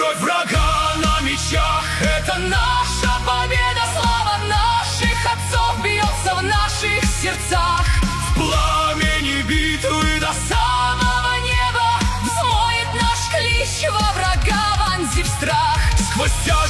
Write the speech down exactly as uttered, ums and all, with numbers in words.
кровь врага на мечах. Это наша победа, слава наших отцов бьется в наших сердцах. В пламени битвы до самого неба взмоет наш клич во врага, вонзив страх. Сквозь